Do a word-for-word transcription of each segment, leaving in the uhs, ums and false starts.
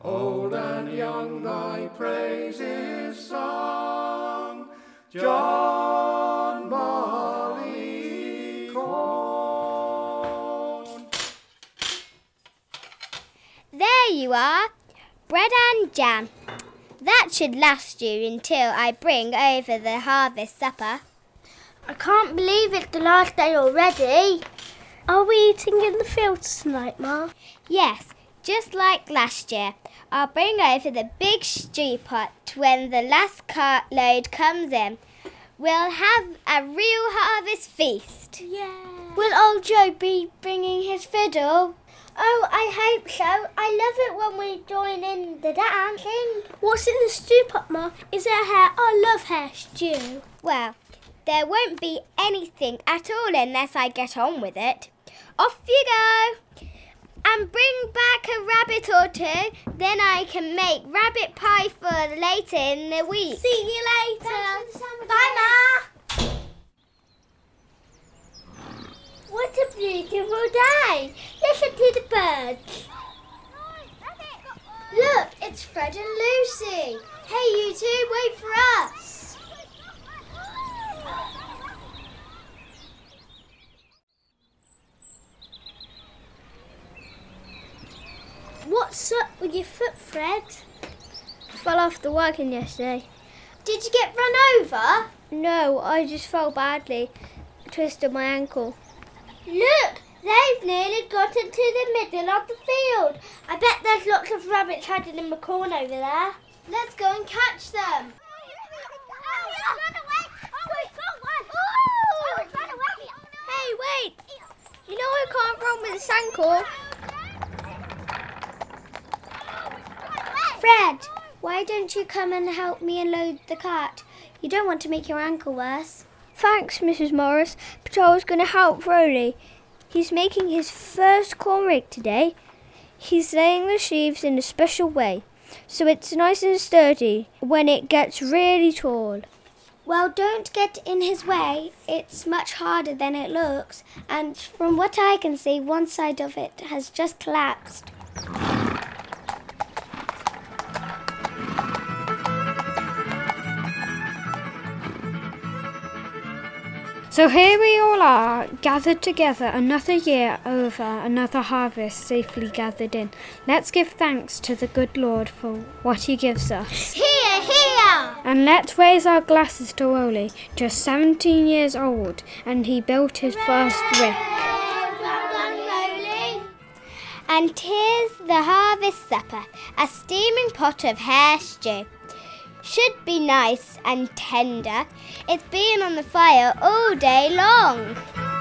old and young thy praise is sung. John Barleycorn. There you are, bread and jam. That should last you until I bring over the harvest supper. I can't believe it's the last day already. Are we eating in the fields tonight, Ma? Yes, just like last year. I'll bring over the big stew pot when the last cartload comes in. We'll have a real harvest feast. Yeah. Will old Joe be bringing his fiddle? Oh, I hope so. I love it when we join in the dancing. What's in the stew pot, Ma? Is there hair? I love hair stew. Well, there won't be anything at all unless I get on with it. Off you go! And bring back a rabbit or two, then I can make rabbit pie for later in the week. See you later. Bye, Ma. What a beautiful day. Listen to the birds. Look, it's Fred and Lucy. Hey, you two, wait for us. What's up with your foot, Fred? I fell off the wagon yesterday. Did you get run over? No, I just fell badly. Twisted my ankle. Look, they've nearly got into the middle of the field. I bet there's lots of rabbits hiding in the corn over there. Let's go and catch them. Hey, wait! You know I can't run with this ankle. Fred, why don't you come and help me unload the cart? You don't want to make your ankle worse. Thanks, Missus Morris, but I was going to help Rolly. He's making his first corn rake today. He's laying the sheaves in a special way, so it's nice and sturdy when it gets really tall. Well, don't get in his way. It's much harder than it looks, and from what I can see, one side of it has just collapsed. So here we all are, gathered together another year over, another harvest safely gathered in. Let's give thanks to the good Lord for what he gives us. Here, here! And let's raise our glasses to Rolly, just seventeen years old, and he built his first rick. And here's the harvest supper, a steaming pot of hare stew. Should be nice and tender. It's been on the fire all day long.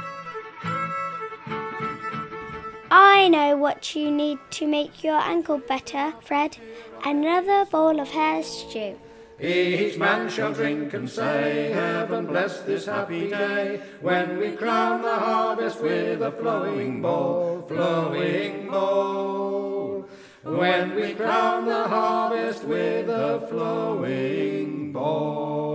I know what you need to make your ankle better, Fred. Another bowl of hare stew. Each man shall drink and say, Heaven bless this happy day, when we crown the harvest with a flowing bowl, flowing bowl. When we crown the harvest with a flowing bowl.